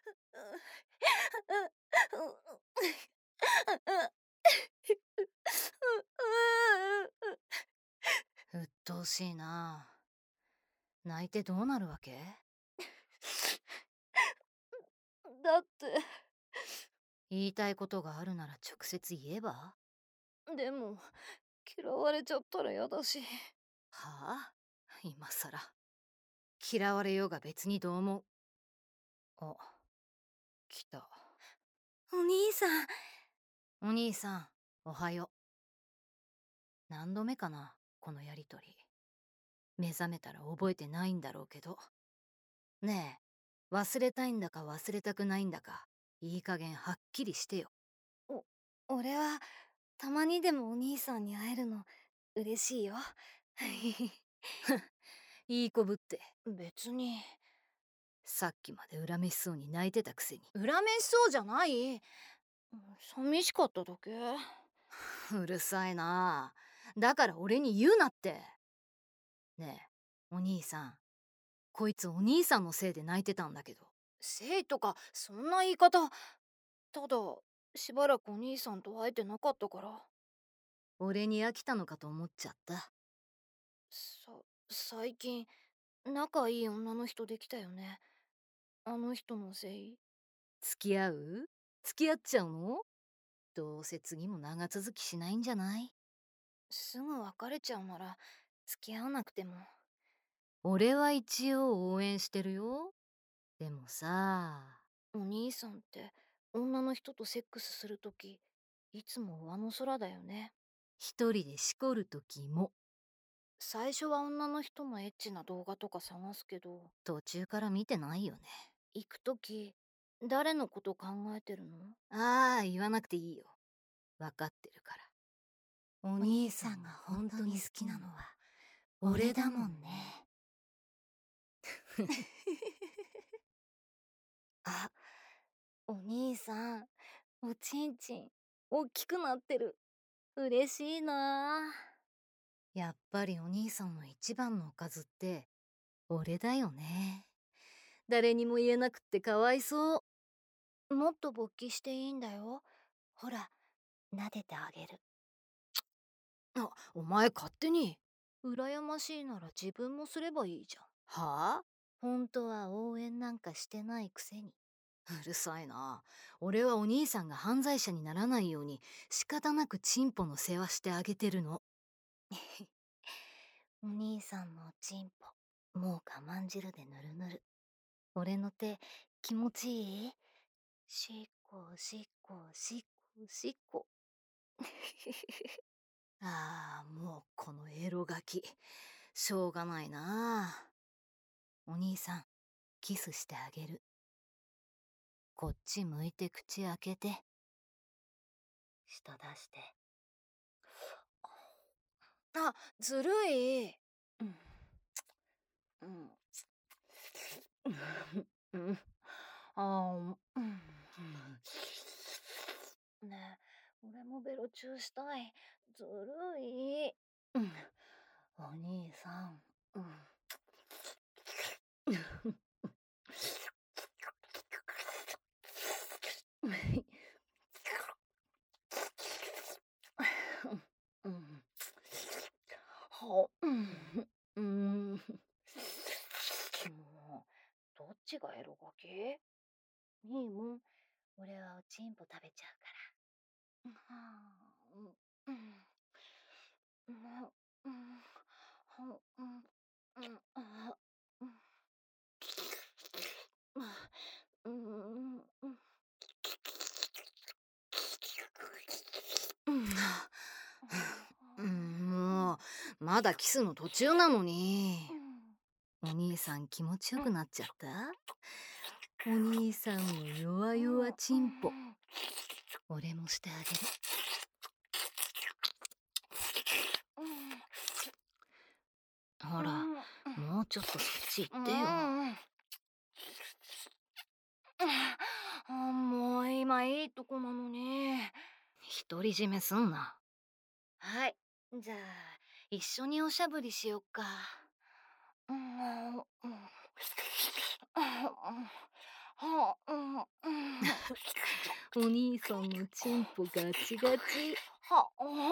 うっとうしいな。泣いてどうなるわけ？ だって。 言いたいことがあるなら直接言えば？ でも嫌われちゃったら嫌だし。 はあ？今さら。嫌われようが別にどう思う。あ、来た。 お兄さん。 お兄さん、おはよう。何度目かな、このやりとり。目覚めたら覚えてないんだろうけど。ねえ、忘れたいんだか忘れたくないんだか、いい加減はっきりしてよ。 俺はたまにでもお兄さんに会えるの嬉しいよ。 いい子ぶって。 別に。 さっきまで恨めしそうに泣いてたくせに。 恨めしそうじゃない。寂しかっただけ。 うるさいな。だから俺に言うなって。ねえ、お兄さん。こいつお兄さんのせいで泣いてたんだけど。 せいとかそんな言い方。ただしばらくお兄さんと会えてなかったから。 俺に飽きたのかと思っちゃった。 最近仲いい女の人できたよね。あの人のせい？ 付き合う？付き合っちゃうの？どうせ次も長続きしないんじゃない？ すぐ別れちゃうなら付き合わなくても。 俺は一応応援してるよ。でもさ。 お兄さんって女の人とセックスするときいつも上の空だよね。 一人でしこる時も。 最初は女の人のエッチな動画とか探すけど、 途中から見てないよね。 行くとき誰のこと考えてるの？ ああ、言わなくていいよ。わかってるから。おお兄さんが本当に好きなのは俺だもんね。あ、お兄さん、おちんちん大きくなってる。嬉しいな。 やっぱりお兄さんの一番のおかずって俺だよね。誰にも言えなくってかわいそう。 もっと勃起していいんだよ。ほら、撫でてあげる。 あ、お前勝手に。 羨ましいなら自分もすればいいじゃん。 はあ？ 本当は応援なんかしてないくせに。 うるさいな。俺はお兄さんが犯罪者にならないように仕方なくチンポの世話してあげてるの。 お兄さんのおちんぽ、もう我慢汁でぬるぬる。俺の手、気持ちいい？しっこしっこしっこしっこ。 ああ、もうこのエロガキ。しょうがないな。お兄さん、キスしてあげる。こっち向いて口開けて。舌出して。 あ、ずるい。うん。うん。 うん。あー、うん。 ねえ、俺もベロチューしたい。ずるい。 うん。お兄さん。うん。うん。 は、うん。 うん。 もう、どっちがエロガキ？いいもん。俺はおちんぽ食べちゃうから。はあ、うん。うん。うん。うん。うん。うん。あ、うん。うん。うん。 うん、もうまだキスの途中なのに。お兄さん気持ちよくなっちゃった？お兄さんの弱々チンポ。俺もしてあげる。ほら、もうちょっとそっち行ってよ。 もう今いいとこなのに。 独り占めすんな。 はい、じゃあ一緒におしゃぶりしよっか。 はあ、うん、うん。 お兄さんのチンポガチガチ。 はあ、うん。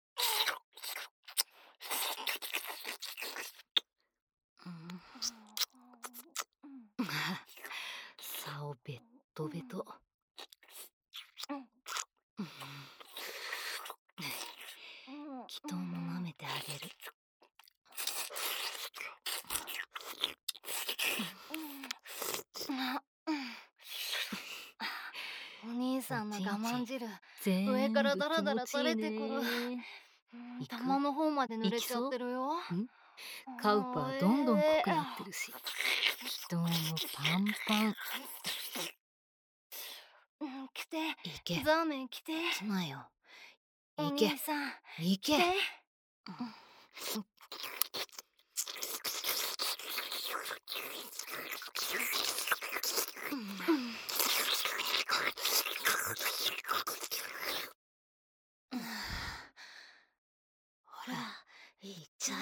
竿ベットベト。祈祷も舐めてあげる。 お兄さんの我慢汁、 全上から部ダラダラ気持ちいい垂れてくる。 ね。行く玉の方まで濡れちゃってるよ。 カウパーどんどん濃くなってるし、祈祷もパンパン。 来て、 行け。 ザーメン来て。 来なよ。 お行け。 兄さん、 行け。 来て。 ほら、行っちゃ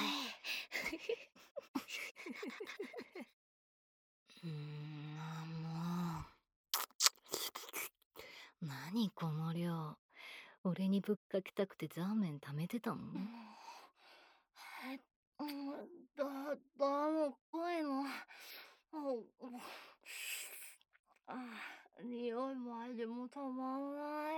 え。もう。何この量。俺にぶっかけたくてザーメン貯めてたの？ だも濃いの。匂いも味もたまんない。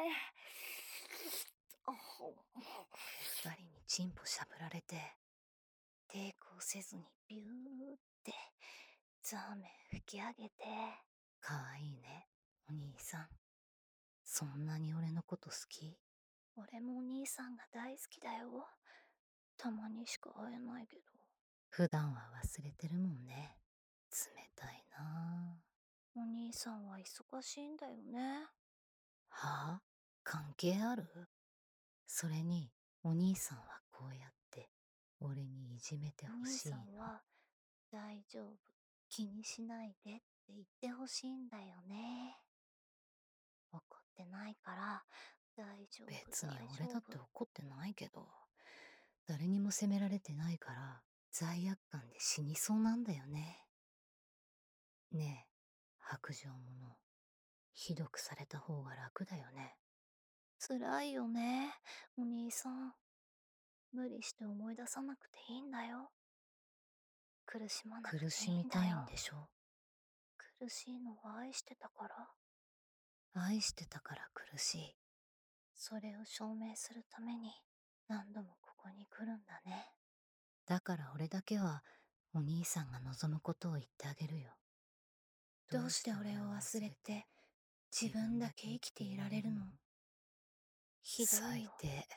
二人にチンポしゃぶられて、抵抗せずにビューってザーメン吹き上げて。かわいいね、お兄さん。そんなに俺のこと好き？ 俺もお兄さんが大好きだよ。たまにしか会えないけど。 普段は忘れてるもんね。冷たいなぁ。お兄さんは忙しいんだよね。 はあ？関係ある？それにお兄さんはこうやって俺にいじめてほしいの。 お兄さんは大丈夫、気にしないでって言ってほしいんだよね。怒ってないから大丈夫。 別に俺だって怒ってないけど、誰にも責められてないから罪悪感で死にそうなんだよね。ねえ、白状者。ひどくされた方が楽だよね。 辛いよね、お兄さん。無理して思い出さなくていいんだよ。苦しまなくていいんだよ。 苦しみたいんでしょ？ 苦しいのは愛してたから。 愛してたから苦しい。 それを証明するために何度もここに来るんだね。 だから俺だけはお兄さんが望むことを言ってあげるよ。 どうして俺を忘れて自分だけ生きていられるの？ひどいよ。 最低。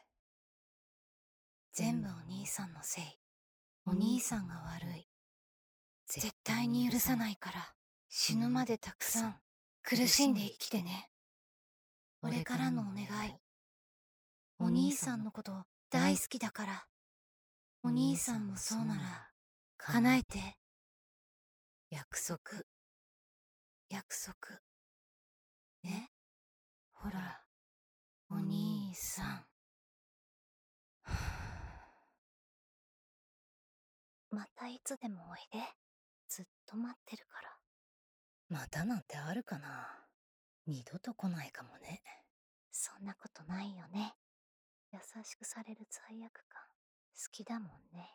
全部お兄さんのせい。お兄さんが悪い。絶対に許さないから、死ぬまでたくさん苦しんで生きてね。俺からのお願い。お兄さんのこと大好きだから。お兄さんもそうなら叶えて。 約束。 約束。ね。ほら、お兄さん。またいつでもおいで。ずっと待ってるから。 またなんてあるかな？二度と来ないかもね。 そんなことないよね。優しくされる罪悪感好きだもんね。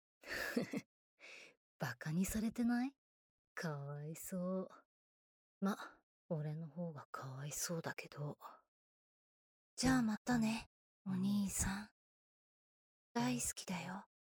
バカにされてない？かわいそう。ま、俺の方がかわいそうだけど。 じゃあまたね、お兄さん。大好きだよ。